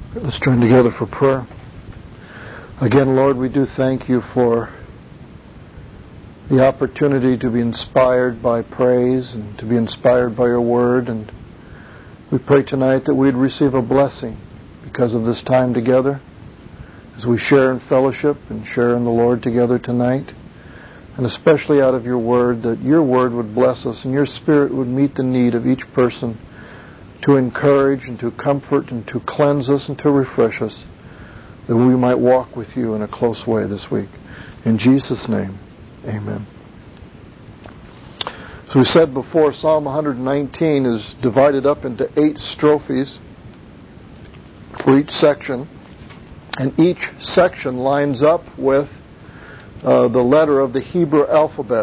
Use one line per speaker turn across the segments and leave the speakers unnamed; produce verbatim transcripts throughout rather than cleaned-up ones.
Let's join together for prayer. Again, Lord, we do thank you for the opportunity to be inspired by praise and to be inspired by your word. And we pray tonight that we'd receive a blessing because of this time together as we share in fellowship and share in the Lord together tonight. And especially out of your word, that your word would bless us and your spirit would meet the need of each person to encourage and to comfort and to cleanse us and to refresh us, that we might walk with you in a close way this week. In Jesus' name, amen. As we said before, Psalm one nineteen is divided up into eight strophes for each section, and each section lines up with uh, the letter of the Hebrew alphabet.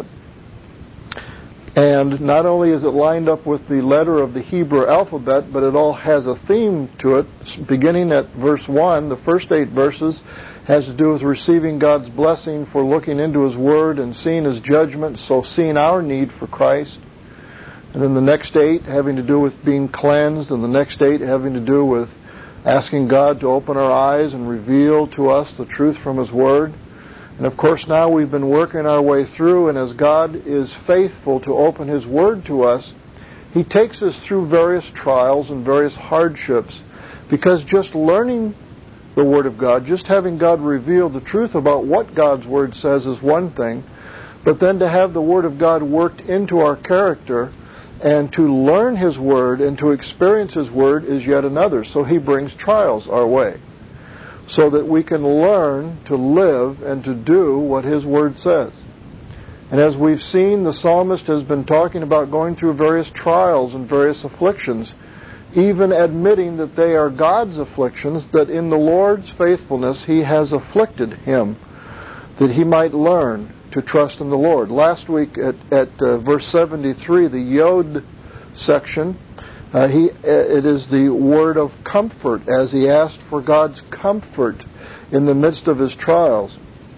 And not only is it lined up with the letter of the Hebrew alphabet, but it all has a theme to it. Beginning at verse one, the first eight verses has to do with receiving God's blessing for looking into His Word and seeing His judgment, so seeing our need for Christ. And then the next eight having to do with being cleansed, and the next eight having to do with asking God to open our eyes and reveal to us the truth from His Word. And of course now we've been working our way through, and as God is faithful to open His Word to us, He takes us through various trials and various hardships, because just learning the Word of God, just having God reveal the truth about what God's Word says is one thing, but then to have the Word of God worked into our character and to learn His Word and to experience His Word is yet another. So He brings trials our way, so that we can learn to live and to do what His Word says. And as we've seen, the psalmist has been talking about going through various trials and various afflictions, even admitting that they are God's afflictions, that in the Lord's faithfulness He has afflicted him, that he might learn to trust in the Lord. Last week at, at uh, verse seventy-three, the Yod section, Uh, he, it is the word of comfort, as he asked for God's comfort in the midst of his trials.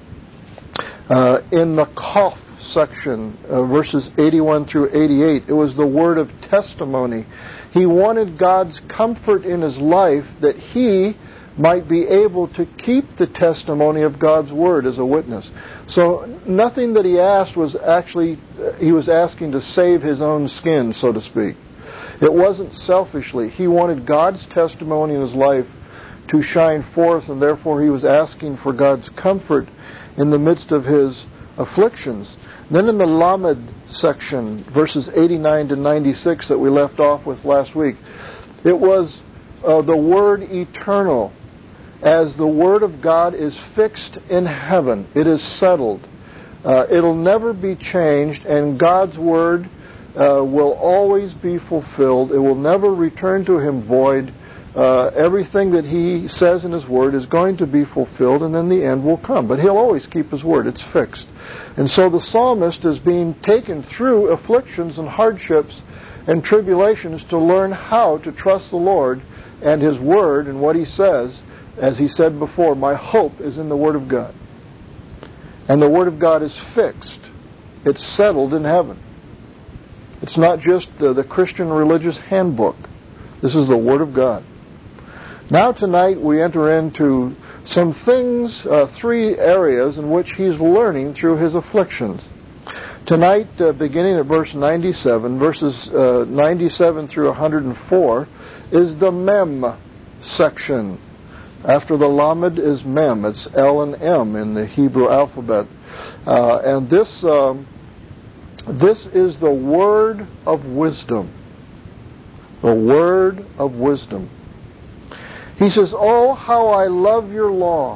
Uh, in the Kaf section, uh, verses eighty-one through eighty-eight, it was the word of testimony. He wanted God's comfort in his life that he might be able to keep the testimony of God's word as a witness. So nothing that he asked was actually, uh, he was asking to save his own skin, so to speak. It wasn't selfishly. He wanted God's testimony in his life to shine forth, and therefore he was asking for God's comfort in the midst of his afflictions. Then in the Lamed section, verses eighty-nine to ninety-six that we left off with last week, it was uh, the word eternal. As the word of God is fixed in heaven, it is settled. Uh, it'll never be changed, and God's word Uh, will always be fulfilled. It will never return to Him void. Uh, everything that He says in His Word is going to be fulfilled, and then the end will come. But He'll always keep His Word. It's fixed. And so the psalmist is being taken through afflictions and hardships and tribulations to learn how to trust the Lord and His Word and what He says. As he said before, my hope is in the Word of God. And the Word of God is fixed. It's settled in heaven. It's not just the, the Christian religious handbook. This is the Word of God. Now tonight we enter into some things, uh, three areas in which he's learning through his afflictions. Tonight, uh, beginning at verse ninety-seven, verses uh, ninety-seven through one hundred four, is the Mem section. After the Lamed is Mem. It's L and M in the Hebrew alphabet. Uh, and this... Um, This is the word of wisdom. The word of wisdom. He says, oh, how I love your law.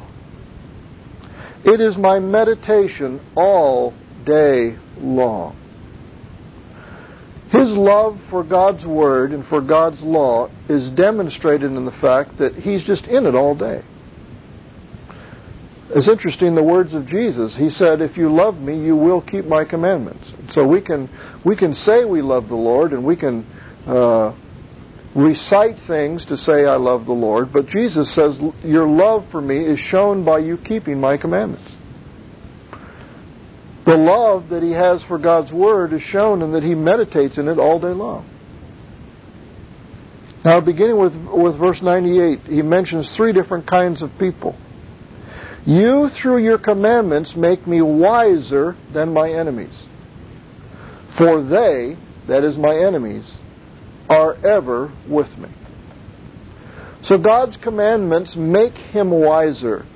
It is my meditation all day long. His love for God's word and for God's law is demonstrated in the fact that he's just in it all day. It's interesting, the words of Jesus. He said, if you love me, you will keep my commandments. So we can we can say we love the Lord, and we can uh, recite things to say I love the Lord, but Jesus says, your love for me is shown by you keeping my commandments. The love that he has for God's Word is shown in that he meditates in it all day long. Now, beginning with, with verse ninety-eight, he mentions three different kinds of people. You, through your commandments, make me wiser than my enemies. For they, that is my enemies, are ever with me. So God's commandments make him wiser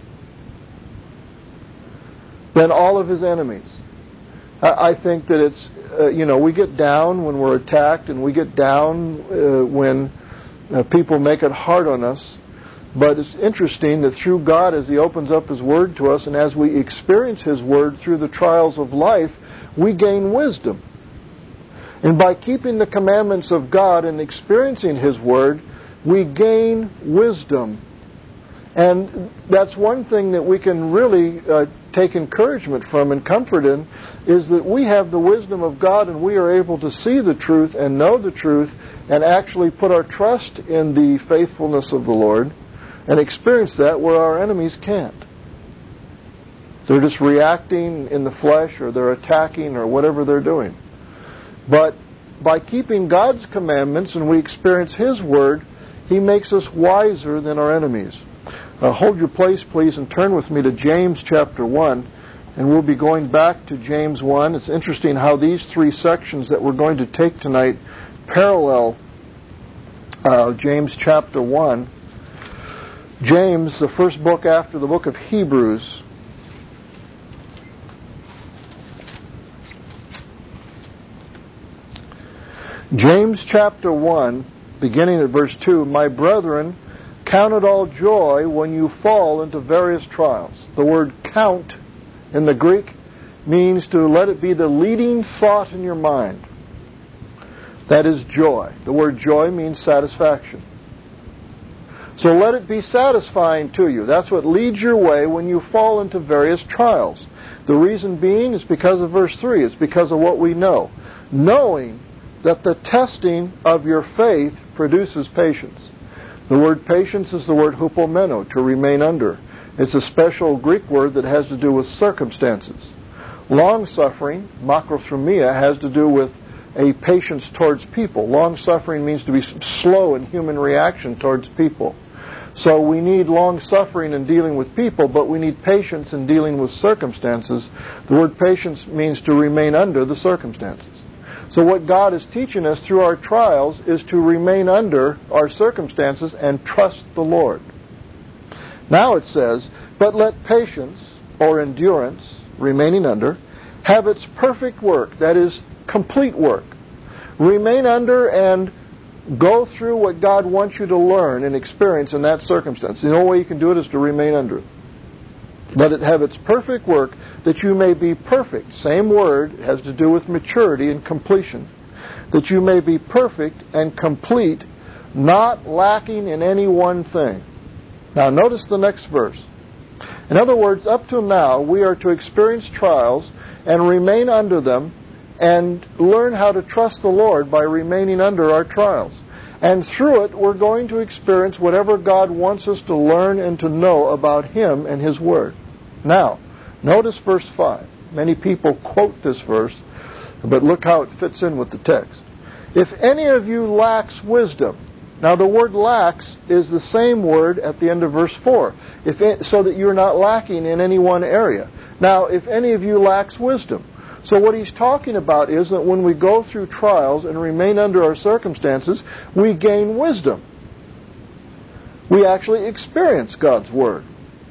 than all of his enemies. I think that it's, uh, you know, we get down when we're attacked, and we get down uh, when uh, people make it hard on us. But it's interesting that through God, as he opens up his word to us, and as we experience his word through the trials of life, we gain wisdom. And by keeping the commandments of God and experiencing his word, we gain wisdom. And that's one thing that we can really uh, take encouragement from and comfort in, is that we have the wisdom of God, and we are able to see the truth and know the truth and actually put our trust in the faithfulness of the Lord and experience that where our enemies can't. They're just reacting in the flesh, or they're attacking, or whatever they're doing. But by keeping God's commandments and we experience his word, he makes us wiser than our enemies. Uh, hold your place, please, and turn with me to James chapter one, and we'll be going back to James one. It's interesting how these three sections that we're going to take tonight parallel uh, James chapter one. James, the first book after the book of Hebrews. James chapter one, beginning at verse two, My brethren, count it all joy when you fall into various trials. The word count in the Greek means to let it be the leading thought in your mind. That is joy. The word joy means satisfaction. So let it be satisfying to you. That's what leads your way when you fall into various trials. The reason being is because of verse three. It's because of what we know. Knowing that the testing of your faith produces patience. The word patience is the word hupomeno, to remain under. It's a special Greek word that has to do with circumstances. Long-suffering, makrothromia, has to do with a patience towards people. Long-suffering means to be slow in human reaction towards people. So we need long-suffering in dealing with people, but we need patience in dealing with circumstances. The word patience means to remain under the circumstances. So what God is teaching us through our trials is to remain under our circumstances and trust the Lord. Now it says, but let patience, or endurance, remaining under, have its perfect work, that is, complete work. Remain under and go through what God wants you to learn and experience in that circumstance. The only way you can do it is to remain under it. Let it have its perfect work, that you may be perfect. Same word, has to do with maturity and completion. That you may be perfect and complete, not lacking in any one thing. Now notice the next verse. In other words, up till now, we are to experience trials and remain under them and learn how to trust the Lord by remaining under our trials. And through it, we're going to experience whatever God wants us to learn and to know about him and his word. Now, notice verse five. Many people quote this verse, but look how it fits in with the text. If any of you lacks wisdom. Now, the word lacks is the same word at the end of verse four, if it, so that you're not lacking in any one area. Now, if any of you lacks wisdom. So what he's talking about is that when we go through trials and remain under our circumstances, we gain wisdom. We actually experience God's word.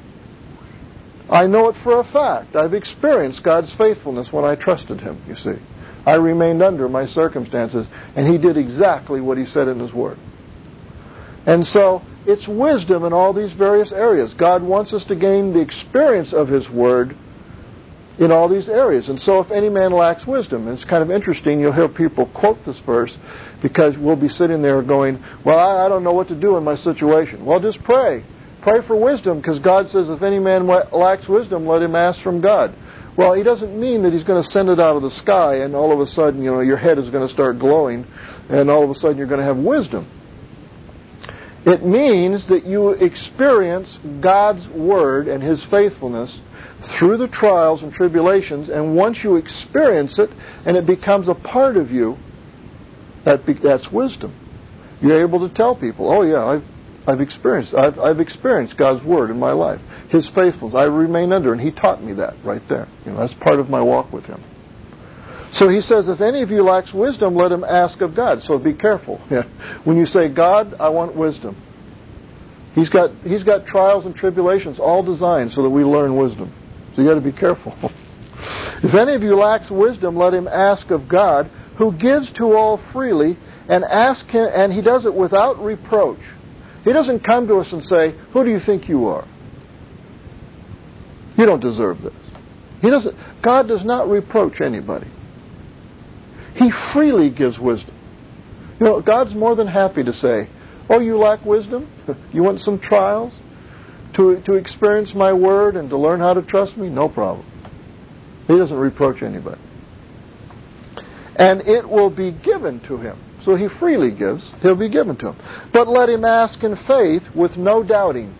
I know it for a fact. I've experienced God's faithfulness when I trusted him, you see. I remained under my circumstances, and he did exactly what he said in his word. And so, it's wisdom in all these various areas. God wants us to gain the experience of his word in all these areas. And so if any man lacks wisdom, and it's kind of interesting, you'll hear people quote this verse, because we'll be sitting there going, well, I, I don't know what to do in my situation. Well, just pray. Pray for wisdom, because God says if any man lacks wisdom, let him ask from God. Well, he doesn't mean that he's going to send it out of the sky and all of a sudden, you know, your head is going to start glowing and all of a sudden you're going to have wisdom. It means that you experience God's word and his faithfulness through the trials and tribulations, and once you experience it and it becomes a part of you, that be, that's wisdom. You're able to tell people, oh yeah, I've I've experienced I've I've experienced God's Word in my life. His faithfulness. I remain under, and He taught me that right there. You know, that's part of my walk with Him. So He says, if any of you lacks wisdom, let him ask of God. So be careful. When you say, God, I want wisdom. He's got He's got trials and tribulations all designed so that we learn wisdom. So you got to be careful. If any of you lacks wisdom, let him ask of God, who gives to all freely, and ask Him, and He does it without reproach. He doesn't come to us and say, who do you think you are? You don't deserve this. He doesn't. God does not reproach anybody. He freely gives wisdom. You know, God's more than happy to say, oh, you lack wisdom? You want some trials to, to experience my Word and to learn how to trust me? No problem. He doesn't reproach anybody. And it will be given to him. So He freely gives. He'll be given to him. But let him ask in faith with no doubting.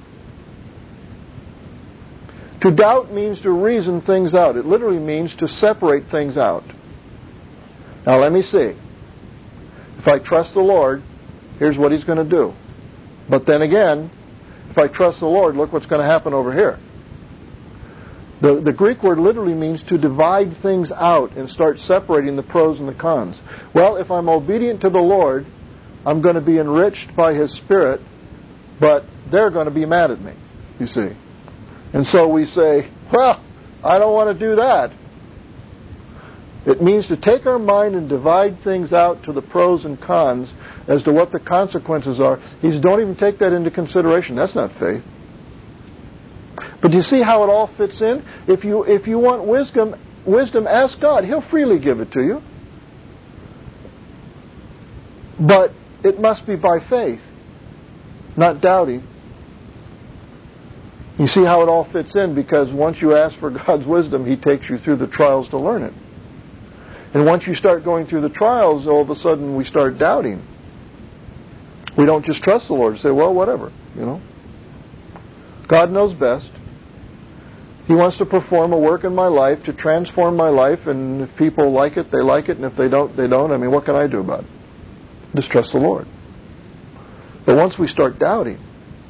To doubt means to reason things out. It literally means to separate things out. Now let me see. If I trust the Lord, here's what He's going to do. But then again, if I trust the Lord, look what's going to happen over here. The, the Greek word literally means to divide things out and start separating the pros and the cons. Well, if I'm obedient to the Lord, I'm going to be enriched by His Spirit, but they're going to be mad at me, you see. And so we say, well, I don't want to do that. It means to take our mind and divide things out to the pros and cons as to what the consequences are. He says, don't even take that into consideration. That's not faith. But do you see how it all fits in? If you if you want wisdom, wisdom, ask God. He'll freely give it to you. But it must be by faith, not doubting. You see how it all fits in, because once you ask for God's wisdom, He takes you through the trials to learn it. And once you start going through the trials, all of a sudden we start doubting. We don't just trust the Lord and say, well, whatever, you know. God knows best. He wants to perform a work in my life, to transform my life, and if people like it, they like it, and if they don't, they don't. I mean, what can I do about it? Just trust the Lord. But once we start doubting,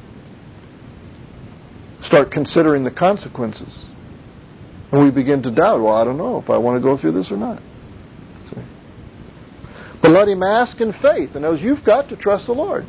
start considering the consequences, and we begin to doubt, well, I don't know if I want to go through this or not. See? But let him ask in faith, and as you've got to trust the Lord.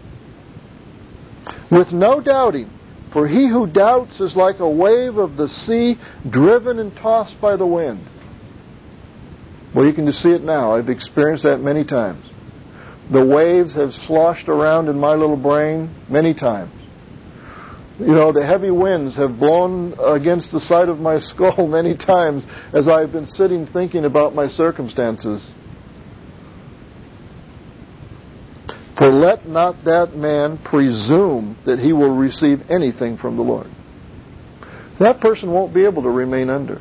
With no doubting, for he who doubts is like a wave of the sea, driven and tossed by the wind. Well, you can just see it now. I've experienced that many times. The waves have sloshed around in my little brain many times. You know, the heavy winds have blown against the side of my skull many times as I've been sitting thinking about my circumstances. For let not that man presume that he will receive anything from the Lord. That person won't be able to remain under.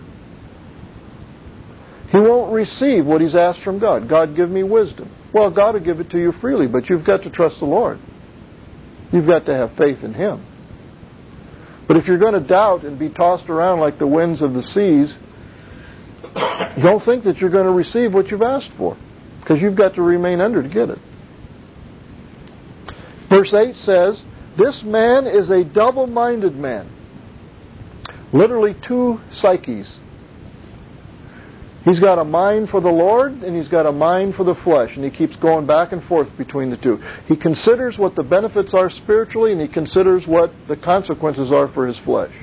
He won't receive what he's asked from God. God, give me wisdom. Well, God will give it to you freely, but you've got to trust the Lord. You've got to have faith in Him. But if you're going to doubt and be tossed around like the winds of the seas, don't think that you're going to receive what you've asked for, because you've got to remain under to get it. Verse eight says, this man is a double-minded man. Literally two psyches. He's got a mind for the Lord, and he's got a mind for the flesh, and he keeps going back and forth between the two. He considers what the benefits are spiritually, and he considers what the consequences are for his flesh.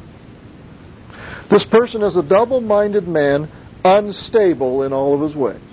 This person is a double-minded man, unstable in all of his ways.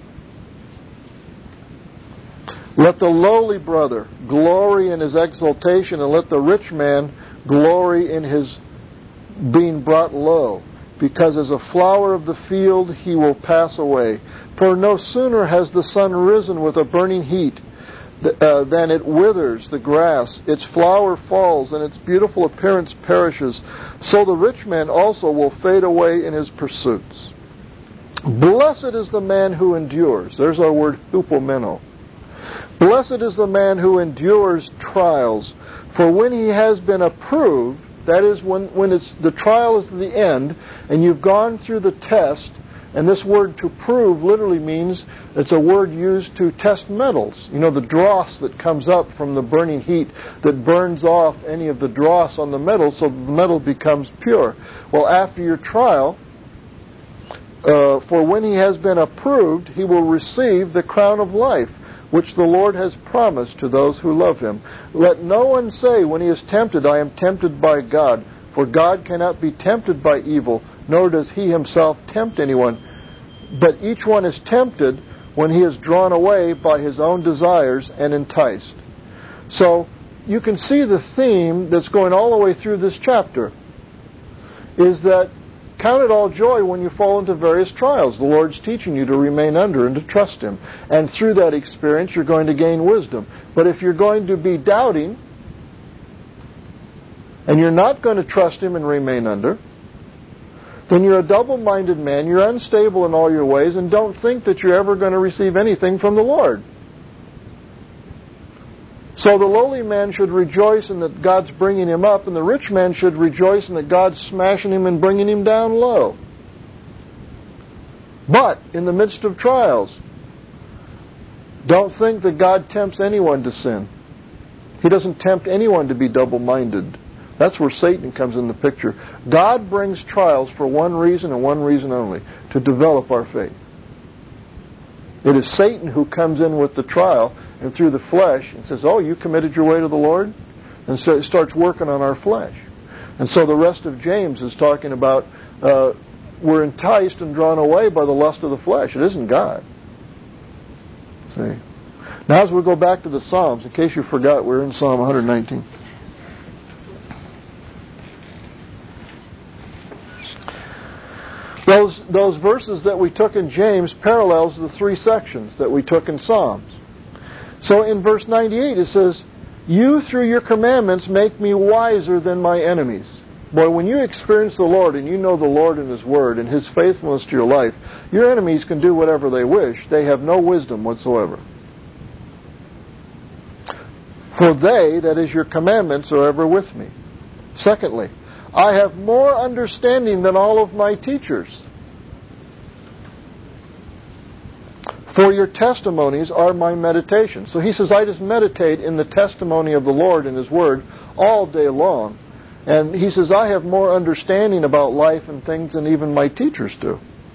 Let the lowly brother glory in his exaltation, and let the rich man glory in his being brought low. Because as a flower of the field he will pass away. For no sooner has the sun risen with a burning heat uh, than it withers the grass, its flower falls, and its beautiful appearance perishes. So the rich man also will fade away in his pursuits. Blessed is the man who endures. There's our word, hupomeno. Blessed is the man who endures trials, for when he has been approved, that is, when, when it's, the trial is the end, and you've gone through the test, And this word to prove literally means it's a word used to test metals. You know, the dross that comes up from the burning heat that burns off any of the dross on the metal so that the metal becomes pure. Well, after your trial, uh, for when he has been approved, he will receive the crown of life, which the Lord has promised to those who love him. Let no one say when he is tempted, I am tempted by God. For God cannot be tempted by evil, nor does he himself tempt anyone. But each one is tempted when he is drawn away by his own desires and enticed. So you can see the theme that's going all the way through this chapter is that count it all joy when you fall into various trials. The Lord's teaching you to remain under and to trust him. And through that experience, you're going to gain wisdom. But if you're going to be doubting, and you're not going to trust him and remain under, then you're a double-minded man, you're unstable in all your ways, and don't think that you're ever going to receive anything from the Lord. So the lowly man should rejoice in that God's bringing him up, and the rich man should rejoice in that God's smashing him and bringing him down low. But in the midst of trials, don't think that God tempts anyone to sin. He doesn't tempt anyone to be double-minded. That's where Satan comes in the picture. God brings trials for one reason and one reason only, to develop our faith. It is Satan who comes in with the trial and through the flesh and says, oh, you committed your way to the Lord? And so it starts working on our flesh. And so the rest of James is talking about uh, we're enticed and drawn away by the lust of the flesh. It isn't God. See? Now as we go back to the Psalms, in case you forgot, we're in Psalm one nineteen. Those, those verses that we took in James parallels the three sections that we took in Psalms. So in verse ninety-eight it says, you through your commandments make me wiser than my enemies. Boy, when you experience the Lord and you know the Lord and his word and his faithfulness to your life, your enemies can do whatever they wish. They have no wisdom whatsoever. For they, that is your commandments, are ever with me. Secondly, I have more understanding than all of my teachers. For your testimonies are my meditation. So he says, I just meditate in the testimony of the Lord and his word all day long. And he says, I have more understanding about life and things than even my teachers do.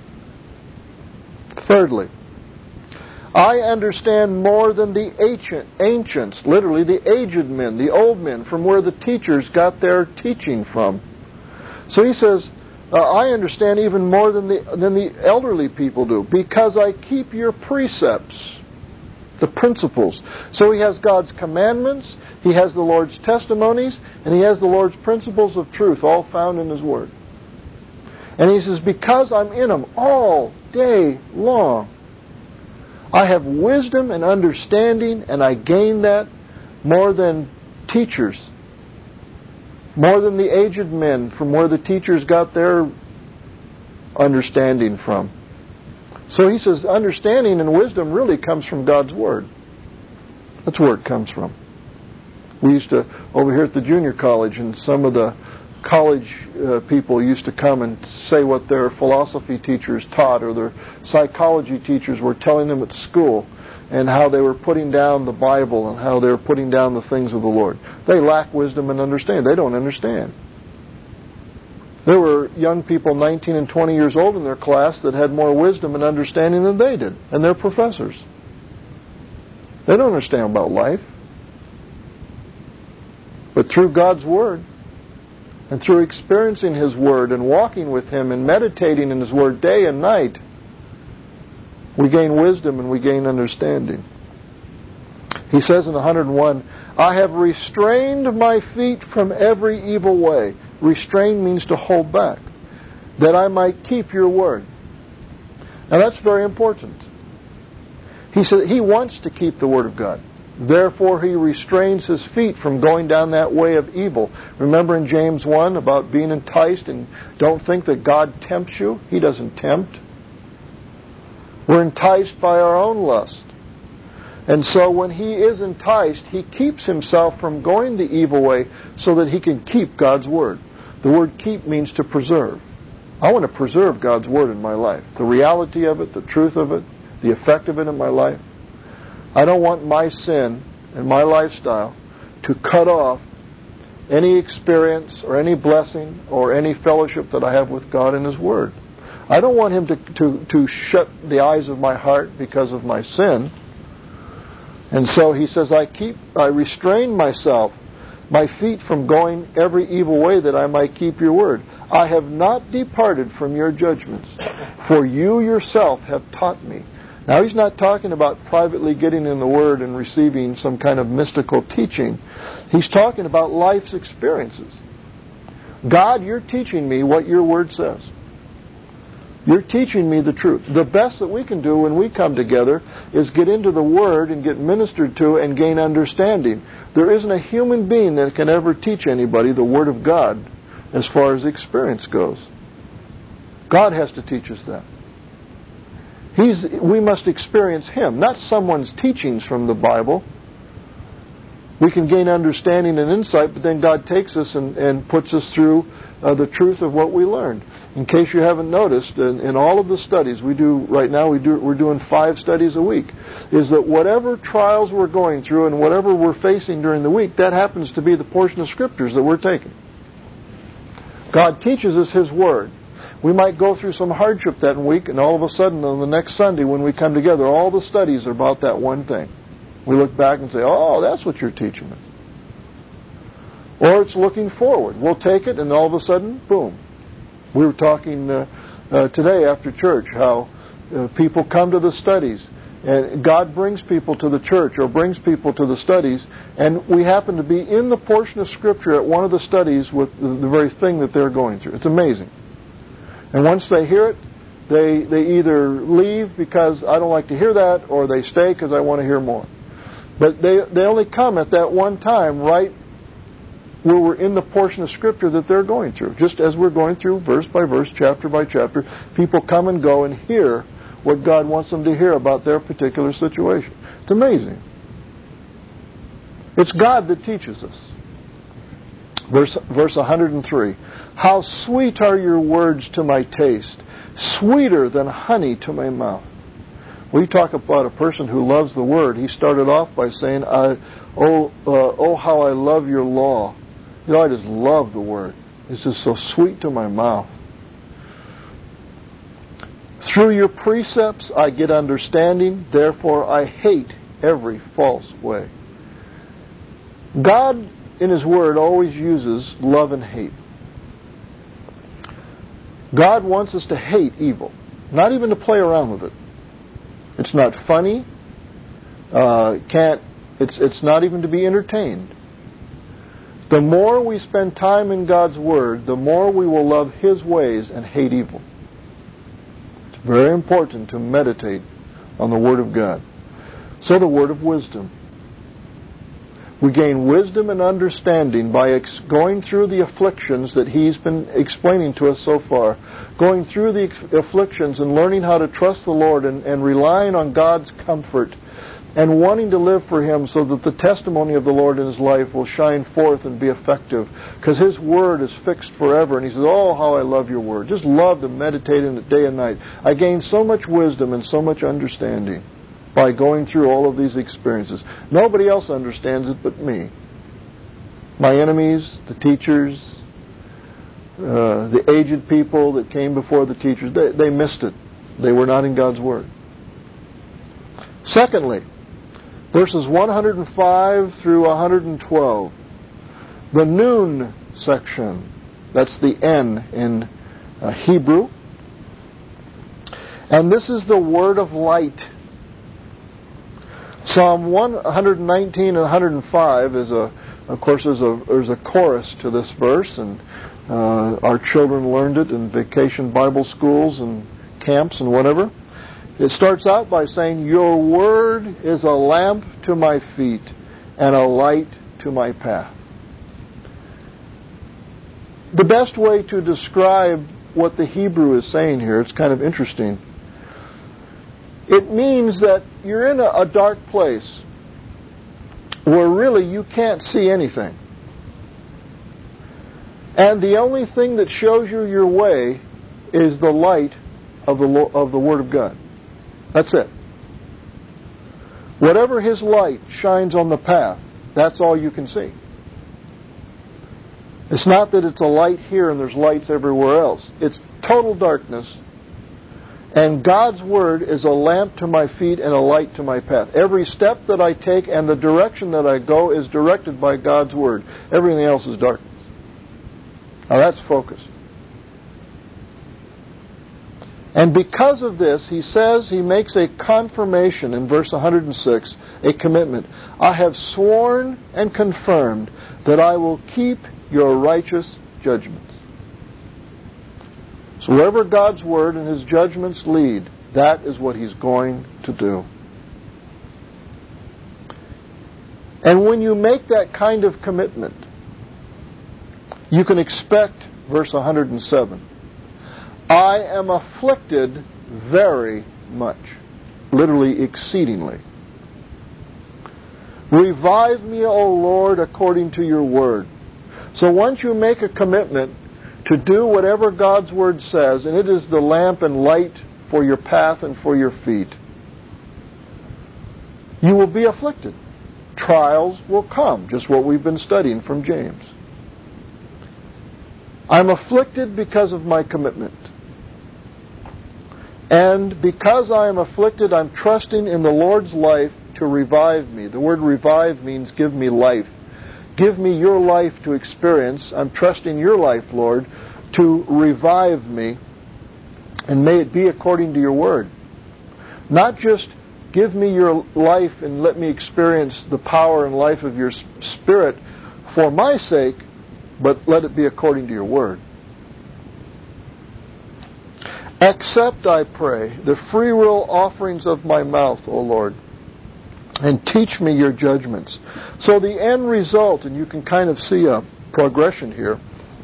Thirdly, I understand more than the ancient, ancients, literally the aged men, the old men, from where the teachers got their teaching from. So he says, uh, I understand even more than the, than the elderly people do, because I keep your precepts, the principles. So he has God's commandments, he has the Lord's testimonies, and he has the Lord's principles of truth, all found in his word. And he says, because I'm in them all day long, I have wisdom and understanding, and I gain that more than teachers, more than the aged men from where the teachers got their understanding from. So he says understanding and wisdom really comes from God's Word. That's where it comes from. We used to, over here at the junior college, and some of the college uh, people used to come and say what their philosophy teachers taught or their psychology teachers were telling them at school, and how they were putting down the Bible and how they were putting down the things of the Lord. They lack wisdom and understanding. They don't understand. There were young people nineteen and twenty years old in their class that had more wisdom and understanding than they did, and they're professors. They don't understand about life. But through God's Word, and through experiencing His Word and walking with Him and meditating in His Word day and night, we gain wisdom and we gain understanding. He says in one hundred one, I have restrained my feet from every evil way. Restrain means to hold back, that I might keep your word. Now that's very important. He said he wants to keep the word of God. Therefore, he restrains his feet from going down that way of evil. Remember in James one about being enticed, and don't think that God tempts you. He doesn't tempt. We're enticed by our own lust. And so when he is enticed, he keeps himself from going the evil way so that he can keep God's word. The word keep means to preserve. I want to preserve God's Word in my life. The reality of it, the truth of it, the effect of it in my life. I don't want my sin and my lifestyle to cut off any experience or any blessing or any fellowship that I have with God and His Word. I don't want Him to, to, to shut the eyes of my heart because of my sin. And so He says, I keep, I restrain myself, my feet from going every evil way that I might keep your word. I have not departed from your judgments, for you yourself have taught me. Now He's not talking about privately getting in the Word and receiving some kind of mystical teaching. He's talking about life's experiences. God, you're teaching me what your Word says. You're teaching me the truth. The best that we can do when we come together is get into the Word and get ministered to and gain understanding. There isn't a human being that can ever teach anybody the Word of God as far as experience goes. God has to teach us that. He's, we must experience Him, not someone's teachings from the Bible. We can gain understanding and insight, but then God takes us and, and puts us through uh, the truth of what we learned. In case you haven't noticed, in, in all of the studies we do right now, we do, we're doing five studies a week, is that whatever trials we're going through and whatever we're facing during the week, that happens to be the portion of Scriptures that we're taking. God teaches us His Word. We might go through some hardship that week, and all of a sudden on the next Sunday when we come together, all the studies are about that one thing. We look back and say, oh, that's what you're teaching us. Or it's looking forward. We'll take it, and all of a sudden, boom. We were talking uh, uh, today after church how uh, people come to the studies, and God brings people to the church or brings people to the studies, and we happen to be in the portion of Scripture at one of the studies with the, the very thing that they're going through. It's amazing. And once they hear it, they they either leave because I don't like to hear that, or they stay because I want to hear more. But they they only come at that one time, right where we're in the portion of Scripture that they're going through. Just as we're going through verse by verse, chapter by chapter, people come and go and hear what God wants them to hear about their particular situation. It's amazing. It's God that teaches us. Verse, verse one hundred three. How sweet are your words to my taste, sweeter than honey to my mouth. We talk about a person who loves the Word. He started off by saying, I, oh, uh, oh, how I love your law. You know, I just love the Word. It's just so sweet to my mouth. Through your precepts I get understanding, therefore I hate every false way. God, in His Word, always uses love and hate. God wants us to hate evil, not even to play around with it. It's not funny. Uh, can't. It's it's not even to be entertained. The more we spend time in God's Word, the more we will love His ways and hate evil. It's very important to meditate on the Word of God. So the word of wisdom. We gain wisdom and understanding by ex- going through the afflictions that He's been explaining to us so far. Going through the ex- afflictions and learning how to trust the Lord and, and relying on God's comfort and wanting to live for Him so that the testimony of the Lord in His life will shine forth and be effective. Because His Word is fixed forever. And He says, oh, how I love your Word. Just love to meditate in it day and night. I gain so much wisdom and so much understanding by going through all of these experiences. Nobody else understands it but me. My enemies, the teachers, uh, the aged people that came before the teachers, they, they missed it. They were not in God's Word. Secondly, verses one hundred five through one hundred twelve. The noon section. That's the N in uh, Hebrew. And this is the word of light. Psalm one nineteen and one hundred five is a, of course, there's a there's a chorus to this verse, and uh, our children learned it in vacation Bible schools and camps and whatever. It starts out by saying, your word is a lamp to my feet and a light to my path. The best way to describe what the Hebrew is saying here, it's kind of interesting. It means that you're in a, a dark place where really you can't see anything. And the only thing that shows you your way is the light of the, of the Word of God. That's it. Whatever His light shines on the path, that's all you can see. It's not that it's a light here and there's lights everywhere else. It's total darkness. And God's Word is a lamp to my feet and a light to my path. Every step that I take and the direction that I go is directed by God's Word. Everything else is darkness. Now that's focus. And because of this, he says, he makes a confirmation in verse one hundred six, a commitment. I have sworn and confirmed that I will keep your righteous judgments. So wherever God's Word and His judgments lead, that is what He's going to do. And when you make that kind of commitment, you can expect, verse one hundred seven, I am afflicted very much, literally exceedingly. Revive me, O Lord, according to your word. So once you make a commitment to do whatever God's Word says, and it is the lamp and light for your path and for your feet, you will be afflicted. Trials will come, just what we've been studying from James. I'm afflicted because of my commitment. And because I am afflicted, I'm trusting in the Lord's life to revive me. The word revive means give me life. Give me your life to experience. I'm trusting your life, Lord, to revive me. And may it be according to your word. Not just give me your life and let me experience the power and life of your Spirit for my sake, but let it be according to your word. Accept, I pray, the free will offerings of my mouth, O Lord, and teach me your judgments. So the end result, and you can kind of see a progression here,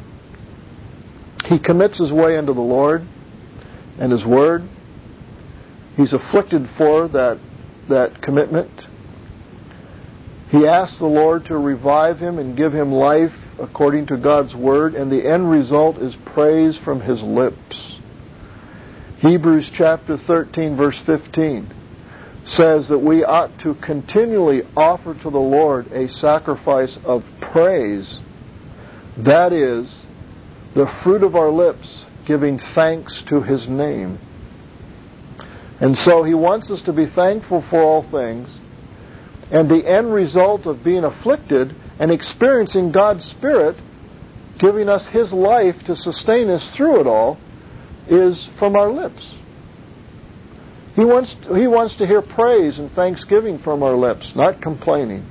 he commits his way unto the Lord and His Word. He's afflicted for that, that commitment. He asks the Lord to revive him and give him life according to God's Word, and the end result is praise from his lips. Hebrews chapter thirteen, verse fifteen says that we ought to continually offer to the Lord a sacrifice of praise. That is, the fruit of our lips, giving thanks to His name. And so He wants us to be thankful for all things. And the end result of being afflicted and experiencing God's Spirit giving us His life to sustain us through it all is from our lips. He wants, he wants to hear praise and thanksgiving from our lips, not complaining.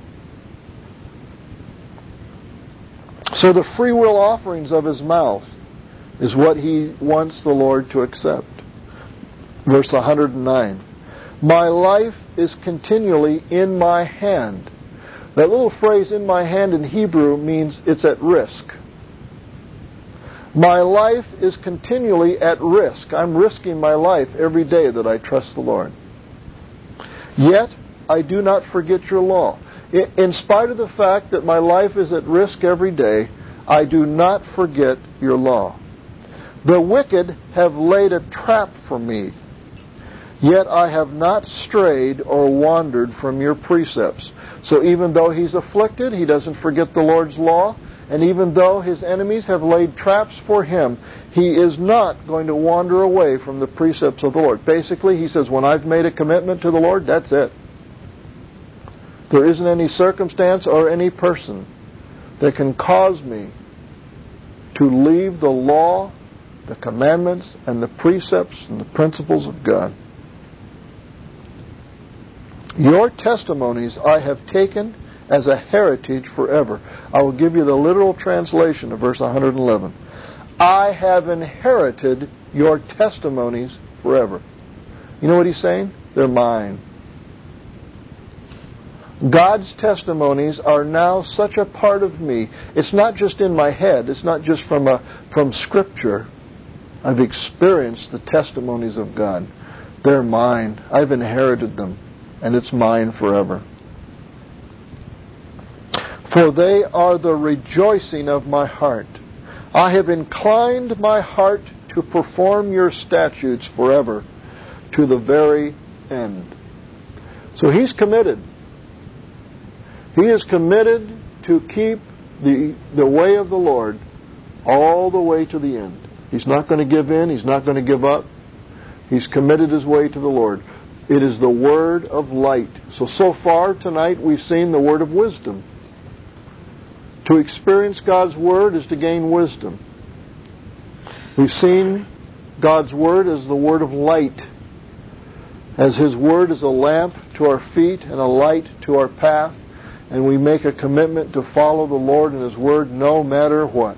So the free will offerings of His mouth is what He wants the Lord to accept. Verse one hundred nine. My life is continually in my hand. That little phrase, in my hand, in Hebrew means it's at risk. My life is continually at risk. I'm risking my life every day that I trust the Lord. Yet, I do not forget your law. In spite of the fact that my life is at risk every day, I do not forget your law. The wicked have laid a trap for me, yet I have not strayed or wandered from your precepts. So even though he's afflicted, he doesn't forget the Lord's law. And even though his enemies have laid traps for him, he is not going to wander away from the precepts of the Lord. Basically, he says, when I've made a commitment to the Lord, that's it. There isn't any circumstance or any person that can cause me to leave the law, the commandments, and the precepts and the principles of God. Your testimonies I have taken as a heritage forever. I will give you the literal translation of verse one hundred eleven. I have inherited your testimonies forever. You know what he's saying? They're mine. God's testimonies are now such a part of me. It's not just in my head. It's not just from a, from Scripture. I've experienced the testimonies of God. They're mine. I've inherited them. And it's mine forever. For they are the rejoicing of my heart. I have inclined my heart to perform your statutes forever to the very end. So he's committed. He is committed to keep the, the way of the Lord all the way to the end. He's not going to give in. He's not going to give up. He's committed his way to the Lord. It is the word of light. So, so far tonight we've seen the word of wisdom. To experience God's word is to gain wisdom. We've seen God's word as the word of light, as his word is a lamp to our feet and a light to our path, and we make a commitment to follow the Lord and his word no matter what,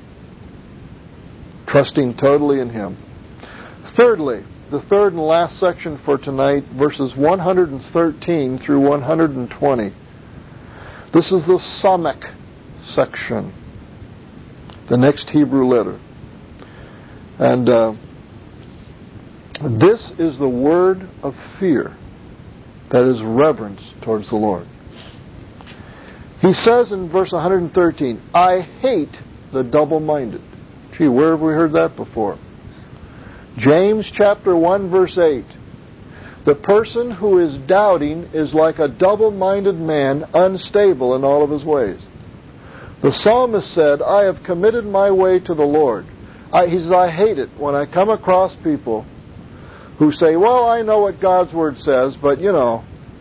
trusting totally in him. Thirdly, the third and last section for tonight, verses one hundred thirteen through one hundred twenty. This is the Samek section, the next Hebrew letter. And uh, this is the word of fear, that is reverence towards the Lord. He says in verse one hundred thirteen, I hate the double-minded. Gee, where have we heard that before? James chapter one, verse eight. The person who is doubting is like a double-minded man, unstable in all of his ways. The psalmist said, I have committed my way to the Lord. I, he says, I hate it when I come across people who say, well, I know what God's word says, but, you know,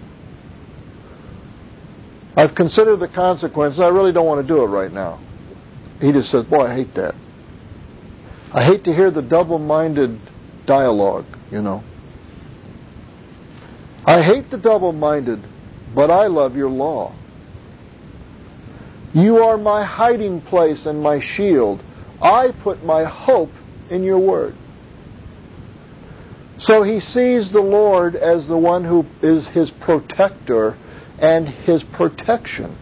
I've considered the consequences. I really don't want to do it right now. He just says, boy, I hate that. I hate to hear the double-minded dialogue, you know. I hate the double-minded, but I love your law. You are my hiding place and my shield. I put my hope in your word. So he sees the Lord as the one who is his protector and his protection.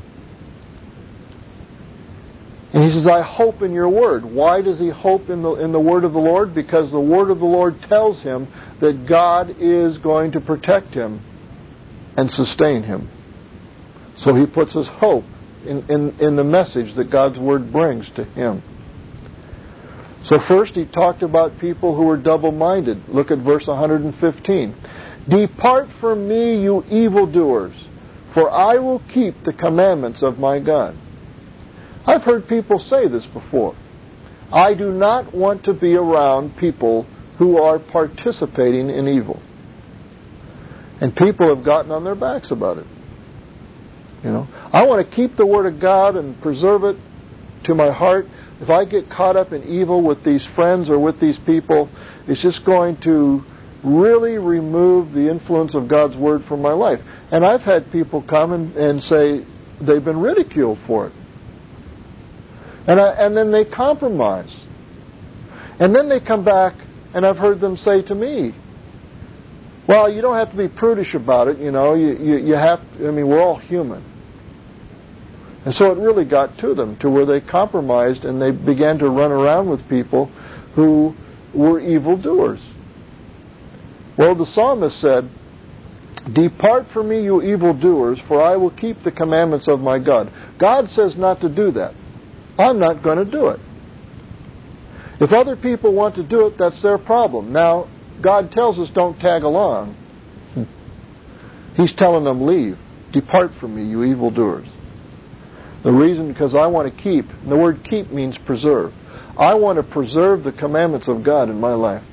And he says, I hope in your word. Why does he hope in the in the word of the Lord? Because the word of the Lord tells him that God is going to protect him and sustain him. So he puts his hope in, in, in the message that God's word brings to him. So first he talked about people who were double-minded. Look at verse one hundred fifteen. Depart from me, you evildoers, for I will keep the commandments of my God. I've heard people say this before. I do not want to be around people who are participating in evil. And people have gotten on their backs about it. You know, I want to keep the Word of God and preserve it to my heart. If I get caught up in evil with these friends or with these people, it's just going to really remove the influence of God's Word from my life. And I've had people come and, and say they've been ridiculed for it. And, I, and then they compromise. And then they come back, and I've heard them say to me, well, you don't have to be prudish about it, you know, you, you, you have, I mean, we're all human. And so it really got to them, to where they compromised and they began to run around with people who were evildoers. Well, the psalmist said, depart from me, you evildoers, for I will keep the commandments of my God. God says not to do that. I'm not going to do it. If other people want to do it, that's their problem. Now, God tells us don't tag along. He's telling them, leave. Depart from me, you evildoers. The reason, because I want to keep. And the word keep means preserve. I want to preserve the commandments of God in my life.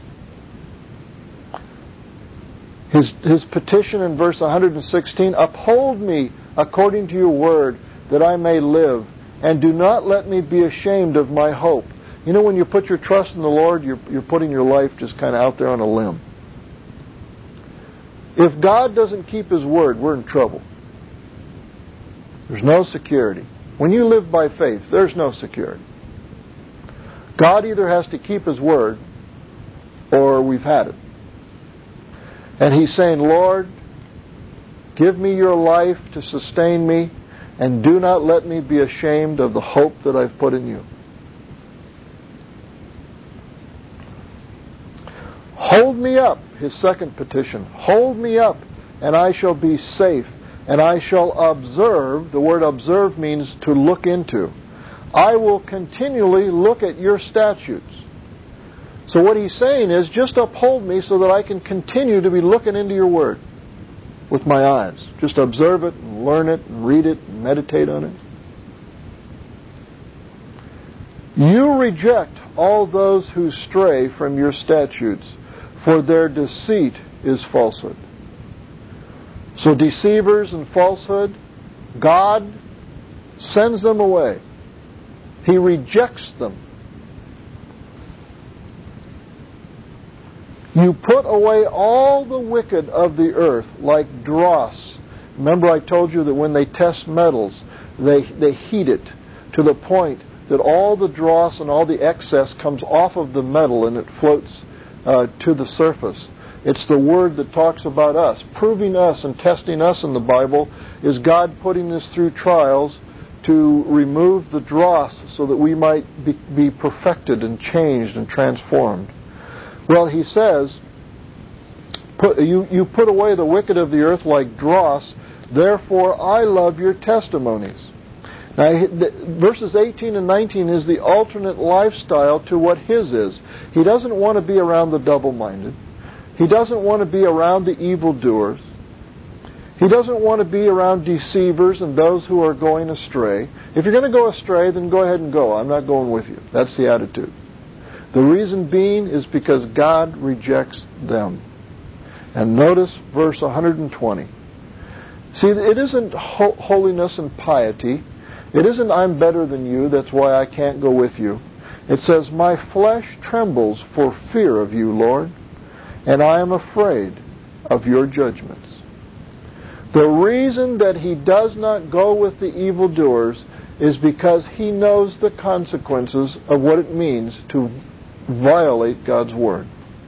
His, his petition in verse one hundred sixteen, uphold me according to your word, that I may live, and do not let me be ashamed of my hope. You know, when you put your trust in the Lord, you're, you're putting your life just kind of out there on a limb. If God doesn't keep His word, we're in trouble. There's no security. When you live by faith, there's no security. God either has to keep His word, or we've had it. And He's saying, Lord, give me your life to sustain me, and do not let me be ashamed of the hope that I've put in you. Hold me up, his second petition. Hold me up, and I shall be safe, and I shall observe. The word observe means to look into. I will continually look at your statutes. So what he's saying is, just uphold me so that I can continue to be looking into your word with my eyes. Just observe it and learn it and read it and meditate on it. You reject all those who stray from your statutes, for their deceit is falsehood. So deceivers and falsehood, God sends them away. He rejects them. You put away all the wicked of the earth like dross. Remember I told you that when they test metals, they, they heat it to the point that all the dross and all the excess comes off of the metal and it floats uh, to the surface. It's the word that talks about us. Proving us and testing us in the Bible is God putting us through trials to remove the dross so that we might be, be perfected and changed and transformed. Well, he says, put, you, you put away the wicked of the earth like dross, therefore I love your testimonies. Now, verses eighteen and nineteen is the alternate lifestyle to what his is. He doesn't want to be around the double-minded. He doesn't want to be around the evildoers. He doesn't want to be around deceivers and those who are going astray. If you're going to go astray, then go ahead and go. I'm not going with you. That's the attitude. The reason being is because God rejects them. And notice verse one hundred twenty. See, it isn't ho- holiness and piety. It isn't I'm better than you, that's why I can't go with you. It says, my flesh trembles for fear of you, Lord, and I am afraid of your judgments. The reason that he does not go with the evildoers is because he knows the consequences of what it means to violate God's word.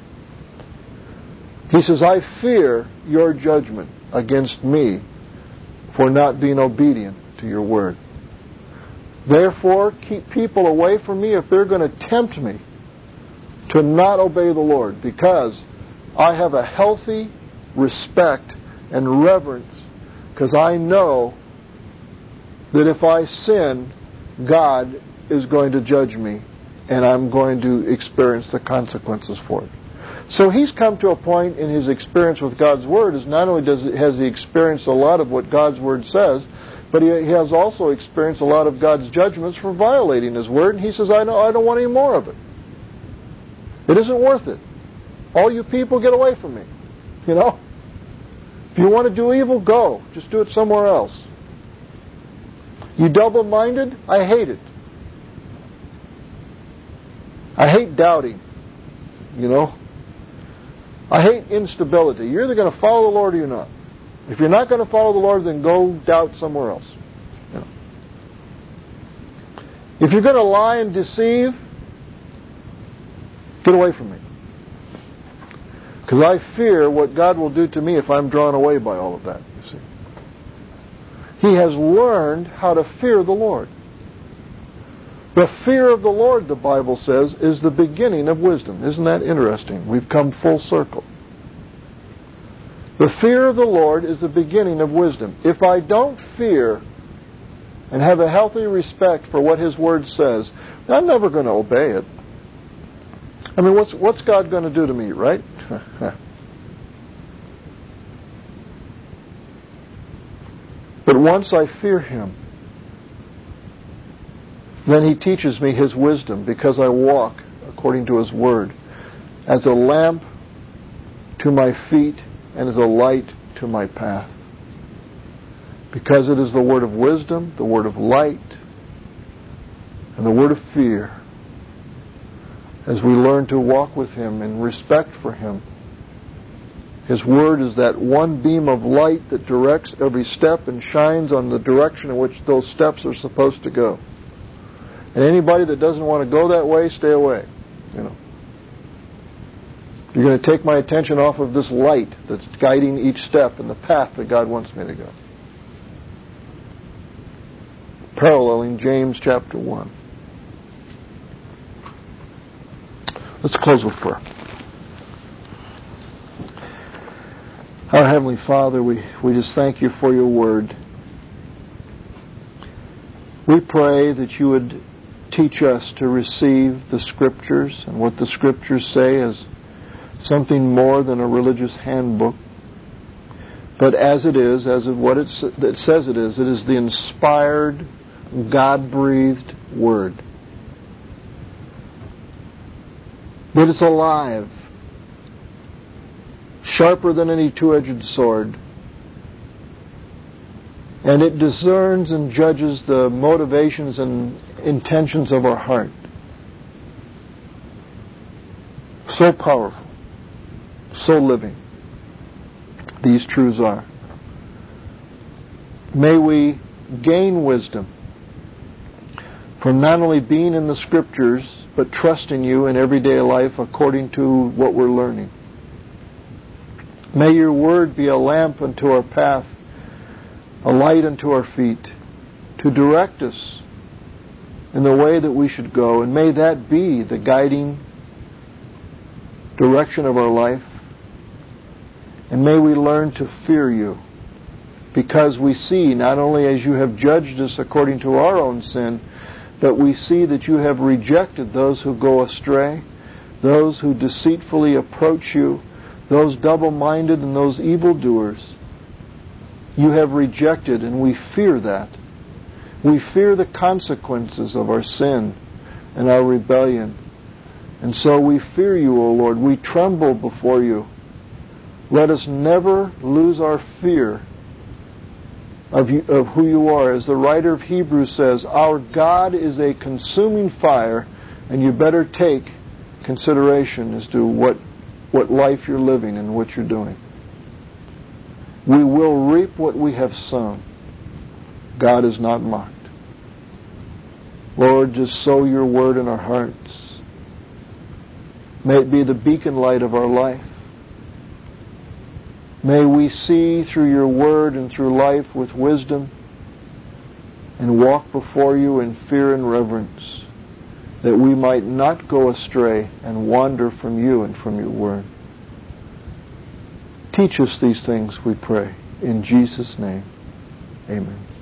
He says, I fear your judgment against me for not being obedient to your word. Therefore, keep people away from me if they're going to tempt me to not obey the Lord, because I have a healthy respect and reverence, because I know that if I sin, God is going to judge me, and I'm going to experience the consequences for it. So he's come to a point in his experience with God's Word, is not only does it, has he experienced a lot of what God's Word says, but he, he has also experienced a lot of God's judgments for violating His Word, and he says, I, know, I don't want any more of it. It isn't worth it. All you people, get away from me. You know? If you want to do evil, go. Just do it somewhere else. You double-minded? I hate it. I hate doubting. You know? I hate instability. You're either going to follow the Lord or you're not. If you're not going to follow the Lord, then go doubt somewhere else. You know? If you're going to lie and deceive, get away from me. Because I fear what God will do to me if I'm drawn away by all of that, you see. He has learned how to fear the Lord. The fear of the Lord, the Bible says, is the beginning of wisdom. Isn't that interesting? We've come full circle. The fear of the Lord is the beginning of wisdom. If I don't fear and have a healthy respect for what His Word says, I'm never going to obey it. I mean, what's what's God going to do to me, right? But once I fear Him, then He teaches me His wisdom, because I walk according to His Word, as a lamp to my feet and as a light to my path. Because it is the word of wisdom, the word of light, and the word of fear. As we learn to walk with Him in respect for Him, His Word is that one beam of light that directs every step and shines on the direction in which those steps are supposed to go. And anybody that doesn't want to go that way, stay away. You know, you're going to take my attention off of this light that's guiding each step in the path that God wants me to go. Paralleling James chapter one. Let's close with prayer. Our Heavenly Father, we, we just thank You for Your Word. We pray that You would teach us to receive the Scriptures and what the Scriptures say as something more than a religious handbook, but as it is, as of what it, it says it is. It is the inspired, God-breathed Word. But it's alive, sharper than any two-edged sword, and it discerns and judges the motivations and intentions of our heart. So powerful, so living, these truths are. May we gain wisdom from not only being in the Scriptures, but trusting you in everyday life according to what we're learning. May your Word be a lamp unto our path, a light unto our feet, to direct us in the way that we should go. And may that be the guiding direction of our life. And may we learn to fear you, because we see, not only as you have judged us according to our own sin, but we see that you have rejected those who go astray, those who deceitfully approach you, those double-minded and those evildoers. You have rejected, and we fear that. We fear the consequences of our sin and our rebellion. And so we fear you, O Lord. We tremble before you. Let us never lose our fear of, you, of who you are. As the writer of Hebrews says, our God is a consuming fire, and you better take consideration as to what, what life you're living and what you're doing. We will reap what we have sown. God is not mocked. Lord, just sow your word in our hearts. May it be the beacon light of our life. May we see through your word and through life with wisdom and walk before you in fear and reverence, that we might not go astray and wander from you and from your word. Teach us these things, we pray. In Jesus' name, amen.